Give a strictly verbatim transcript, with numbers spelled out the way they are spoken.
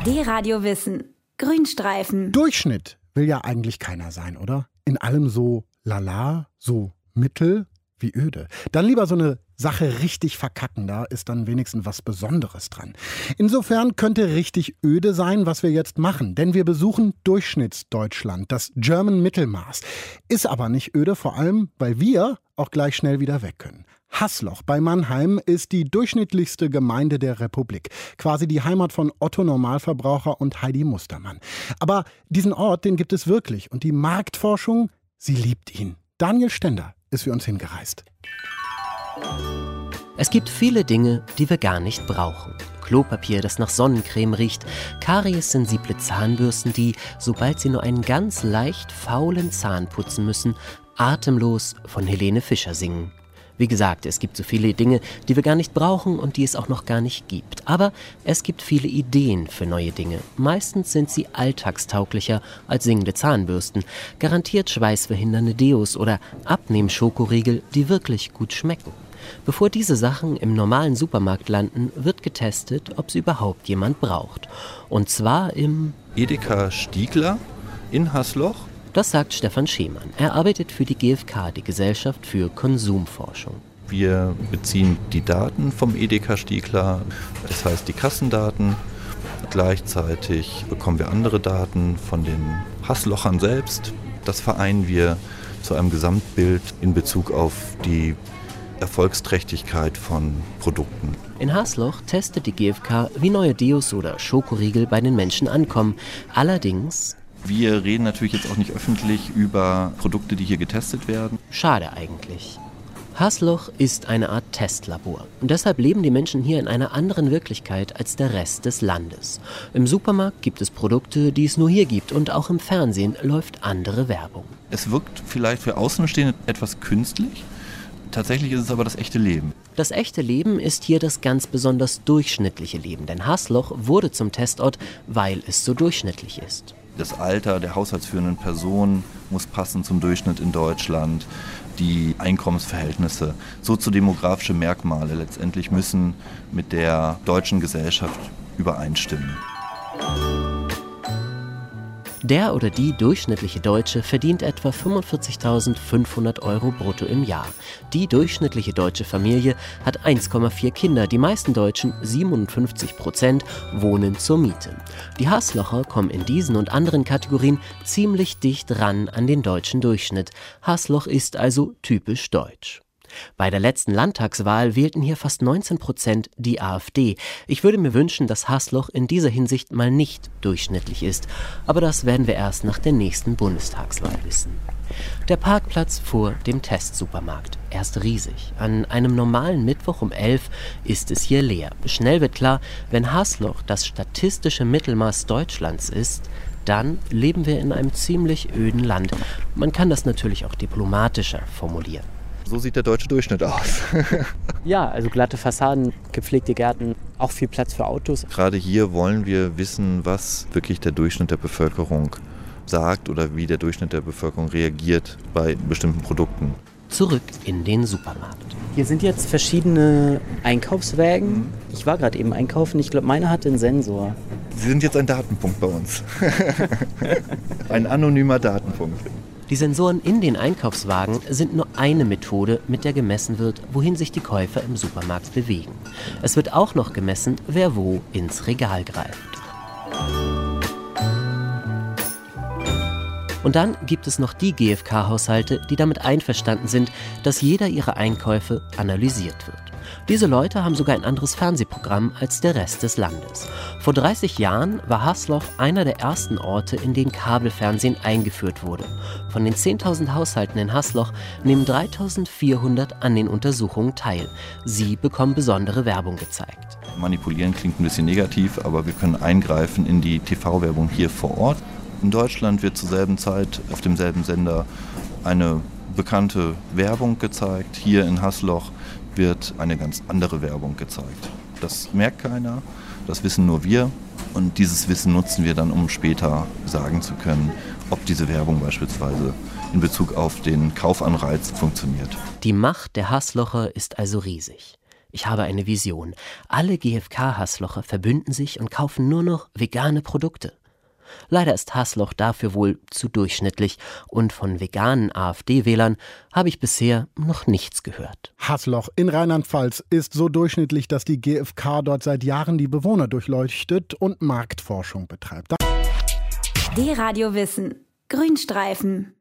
D-Radio Wissen. Grünstreifen. Durchschnitt will ja eigentlich keiner sein, oder? In allem so lala, so mittel wie öde. Dann lieber so eine Sache richtig verkacken, da ist dann wenigstens was Besonderes dran. Insofern könnte richtig öde sein, was wir jetzt machen, denn wir besuchen Durchschnittsdeutschland, das German Mittelmaß. Ist aber nicht öde, vor allem, weil wir auch gleich schnell wieder weg können. Haßloch bei Mannheim ist die durchschnittlichste Gemeinde der Republik. Quasi die Heimat von Otto Normalverbraucher und Heidi Mustermann. Aber diesen Ort, den gibt es wirklich. Und die Marktforschung, sie liebt ihn. Daniel Stender ist für uns hingereist. Es gibt viele Dinge, die wir gar nicht brauchen. Klopapier, das nach Sonnencreme riecht, kariessensible Zahnbürsten, die, sobald sie nur einen ganz leicht faulen Zahn putzen müssen, atemlos von Helene Fischer singen. Wie gesagt, es gibt so viele Dinge, die wir gar nicht brauchen und die es auch noch gar nicht gibt. Aber es gibt viele Ideen für neue Dinge. Meistens sind sie alltagstauglicher als singende Zahnbürsten, garantiert schweißverhindernde Deos oder Abnehmschokoriegel, die wirklich gut schmecken. Bevor diese Sachen im normalen Supermarkt landen, wird getestet, ob sie überhaupt jemand braucht. Und zwar im Edeka Stiegler in Haßloch. Das sagt Stefan Schemann. Er arbeitet für die G f K, die Gesellschaft für Konsumforschung. Wir beziehen die Daten vom Edeka Stiegler, das heißt die Kassendaten. Gleichzeitig bekommen wir andere Daten von den Haßlochern selbst. Das vereinen wir zu einem Gesamtbild in Bezug auf die Erfolgsträchtigkeit von Produkten. In Haßloch testet die G f K, wie neue Deos oder Schokoriegel bei den Menschen ankommen. Allerdings... Wir reden natürlich jetzt auch nicht öffentlich über Produkte, die hier getestet werden. Schade eigentlich. Haßloch ist eine Art Testlabor. Und deshalb leben die Menschen hier in einer anderen Wirklichkeit als der Rest des Landes. Im Supermarkt gibt es Produkte, die es nur hier gibt. Und auch im Fernsehen läuft andere Werbung. Es wirkt vielleicht für Außenstehende etwas künstlich. Tatsächlich ist es aber das echte Leben. Das echte Leben ist hier das ganz besonders durchschnittliche Leben. Denn Haßloch wurde zum Testort, weil es so durchschnittlich ist. Das Alter der haushaltsführenden Person muss passen zum Durchschnitt in Deutschland. Die Einkommensverhältnisse, soziodemografische Merkmale letztendlich müssen mit der deutschen Gesellschaft übereinstimmen. Der oder die durchschnittliche Deutsche verdient etwa fünfundvierzigtausendfünfhundert Euro brutto im Jahr. Die durchschnittliche deutsche Familie hat eins Komma vier Kinder. Die meisten Deutschen, siebenundfünfzig Prozent, wohnen zur Miete. Die Haßlocher kommen in diesen und anderen Kategorien ziemlich dicht ran an den deutschen Durchschnitt. Haßloch ist also typisch deutsch. Bei der letzten Landtagswahl wählten hier fast neunzehn Prozent die AfD. Ich würde mir wünschen, dass Haßloch in dieser Hinsicht mal nicht durchschnittlich ist. Aber das werden wir erst nach der nächsten Bundestagswahl wissen. Der Parkplatz vor dem Testsupermarkt. Er ist riesig. An einem normalen Mittwoch um elf ist es hier leer. Schnell wird klar, wenn Haßloch das statistische Mittelmaß Deutschlands ist, dann leben wir in einem ziemlich öden Land. Man kann das natürlich auch diplomatischer formulieren. So sieht der deutsche Durchschnitt aus. Ja, also glatte Fassaden, gepflegte Gärten, auch viel Platz für Autos. Gerade hier wollen wir wissen, was wirklich der Durchschnitt der Bevölkerung sagt oder wie der Durchschnitt der Bevölkerung reagiert bei bestimmten Produkten. Zurück in den Supermarkt. Hier sind jetzt verschiedene Einkaufswägen. Ich war gerade eben einkaufen, ich glaube, meiner hatte einen Sensor. Sie sind jetzt ein Datenpunkt bei uns. Ein anonymer Datenpunkt. Die Sensoren in den Einkaufswagen sind nur eine Methode, mit der gemessen wird, wohin sich die Käufer im Supermarkt bewegen. Es wird auch noch gemessen, wer wo ins Regal greift. Und dann gibt es noch die G f K-Haushalte, die damit einverstanden sind, dass jeder ihre Einkäufe analysiert wird. Diese Leute haben sogar ein anderes Fernsehprogramm als der Rest des Landes. Vor dreißig Jahren war Haßloch einer der ersten Orte, in denen Kabelfernsehen eingeführt wurde. Von den zehntausend Haushalten in Haßloch nehmen dreitausendvierhundert an den Untersuchungen teil. Sie bekommen besondere Werbung gezeigt. Manipulieren klingt ein bisschen negativ, aber wir können eingreifen in die T V-Werbung hier vor Ort. In Deutschland wird zur selben Zeit auf demselben Sender eine bekannte Werbung gezeigt. Hier in Haßloch wird eine ganz andere Werbung gezeigt. Das merkt keiner, das wissen nur wir und dieses Wissen nutzen wir dann, um später sagen zu können, ob diese Werbung beispielsweise in Bezug auf den Kaufanreiz funktioniert. Die Macht der Haßlocher ist also riesig. Ich habe eine Vision. Alle G f K-Hasslocher verbünden sich und kaufen nur noch vegane Produkte. Leider ist Hassloch dafür wohl zu durchschnittlich und von veganen AfD-Wählern habe ich bisher noch nichts gehört. Hassloch in Rheinland-Pfalz ist so durchschnittlich, dass die G f K dort seit Jahren die Bewohner durchleuchtet und Marktforschung betreibt. D-Radio Wissen. Grünstreifen.